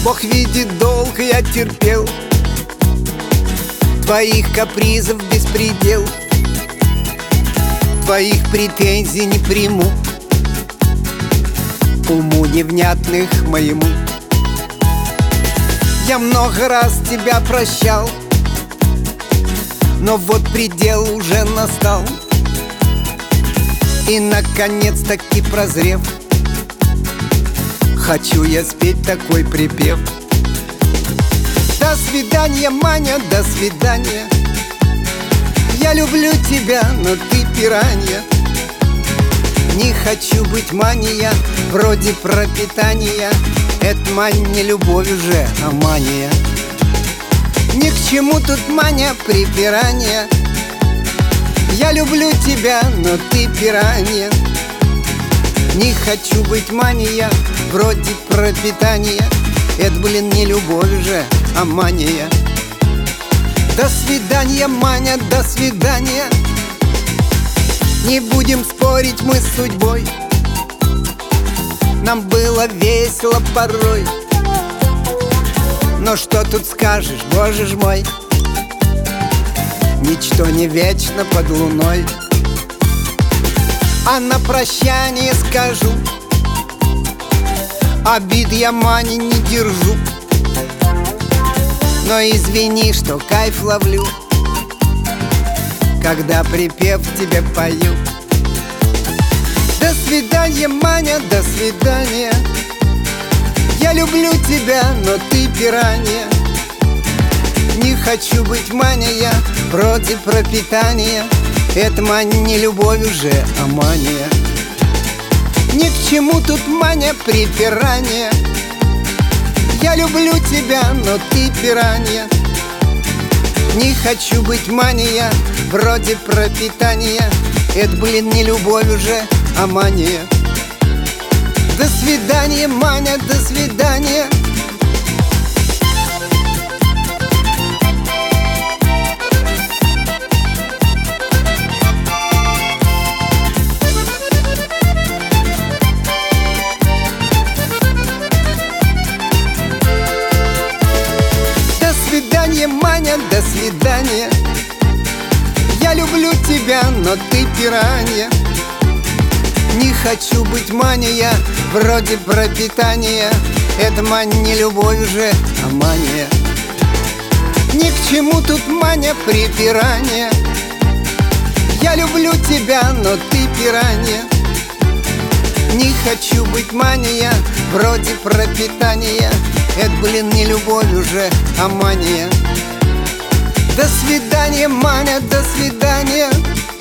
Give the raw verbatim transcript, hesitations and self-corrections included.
Бог видит, долг я терпел, твоих капризов беспредел, твоих претензий не приму, уму невнятных моему. Я много раз тебя прощал, но вот предел уже настал. И наконец-таки прозрев, хочу я спеть такой припев. До свидания, Маня, до свидания. Я люблю тебя, но ты пиранья. Не хочу быть, Маня, вроде пропитания. Это, Маня, не любовь уже, а мания. Ни к чему тут, Маня, припирания. Я люблю тебя, но ты пиранья. Не хочу быть, Маня, вроде пропитания. Это, блин, не любовь же, а мания. До свидания, Маня, до свидания. Не будем спорить мы с судьбой. Нам было весело порой. Но что тут скажешь, боже ж мой, ничто не вечно под луной. А на прощание скажу: обид я, Маня, не держу. Но извини, что кайф ловлю, когда припев тебе пою. До свидания, Маня, до свидания. Я люблю тебя, но ты пиранья. Не хочу быть, Маня, я вроде пропитания. Это, Маня, не любовь уже, а мания. Ни к чему тут, Маня, припирания. Я люблю тебя, но ты пиранья. Не хочу быть, Маня, я вроде пропитания. Это, блин, не любовь уже, а мания. До свидания, Маня, до свидания. До свидания, Маня, до свидания. Я люблю тебя, но ты пиранья. Не хочу быть, Маня, я вроде пропитания. Это, Маня, не любовь уже, а мания. Ни к чему тут, Маня, припирания. Я люблю тебя, но ты пиранья. Не хочу быть, Маня, я вроде пропитания. Это, блин, не любовь уже, а мания. До свидания, Маня, до свидания.